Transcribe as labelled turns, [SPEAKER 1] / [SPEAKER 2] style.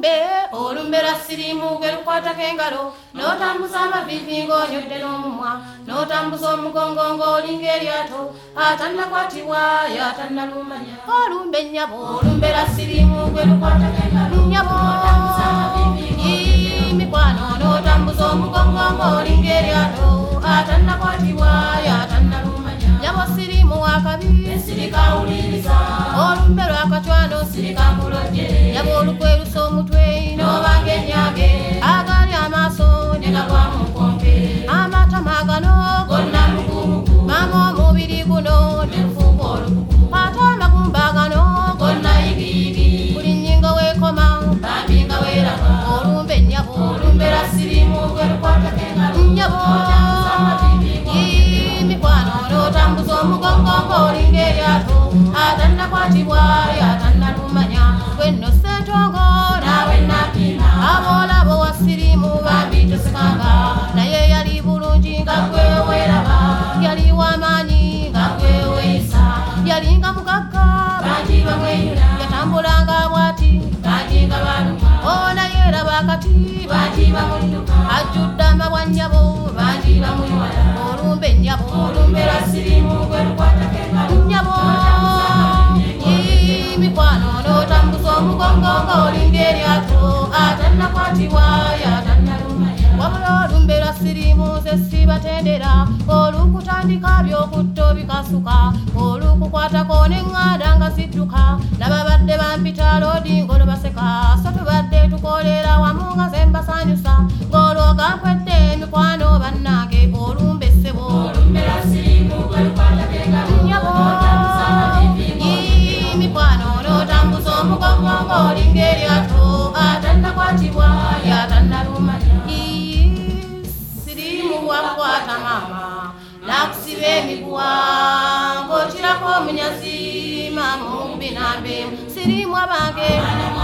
[SPEAKER 1] olumbe la sirimu gwe lukwata kengalo n'otambuza amavivi ng'onyodde n'omumwa n'otambuza omugongo ng'olinga eryato atannakwatibwa yatannalumanya olumbe nnyabo olumbe la sirimu gwe lukwata kengalo nnyabo mikwano n'otambuza omugongo ng'olinga eryato atannakwatibwa yatannalumanya nnyabo sirimu wakabi sirikawuliriza olumbe lwakacwano sirikamulodye nnyabo olukwerusa omutwe n'obanga ennyage agali amaaso ne gagwa mu nkompe amatama gano gonna mugumugu mama omubiri guno ne gufuuka olubugu ate amagumba gano gonna yigiyigi buli nnyingo weekoma bambi nga weeraba olumbe nnyabo olumbe la sirimu gwe lukwata kengalo nnyabo mikwano n'otambuza omugongo ng'olinga eryato atannakwatibwa yatannalumanya gwenno ssetongo naawe napima aboolabo wa sirimu bambi tosikanga naye yali bulungi nga gwe weeraba yali w'amaanyi nga gwe weeyisa yalinga mugagga bangi bamwenyula yatambulanga bw'ati bangi nga baluma naye eraba akati bangi bamudduka ajjudde amabwa nnyabo bangi bamuyiwala olumbe nnyabo olumbe la sirimu gwe lukwata kengalo nnyabo mikwano n'otambuza omugongo ng'olinga eryato atannakwatibwa yatannalumanya wabula olumbe lwa sirimu ze sibatendera olukutandika by'okutto bikasuka olukukwatako n'eŋŋanda nga zidduka nababadde bampita loodingolo baseka so tubadde tukolera wamu nga ze mbasanyusa ng'olwoga nkwedde mikwano bannange olumbe ssebo olumbe lwa sirimu gwe lukwata kengalo nnyabo mikwano n'otambuza omugongo ng'olinga eryato atannakwatibwa yatannalumanya sirimu wakwata mama nakusiba emiguwa ng'okirako omunyazi mama omubi nambe sirimu abange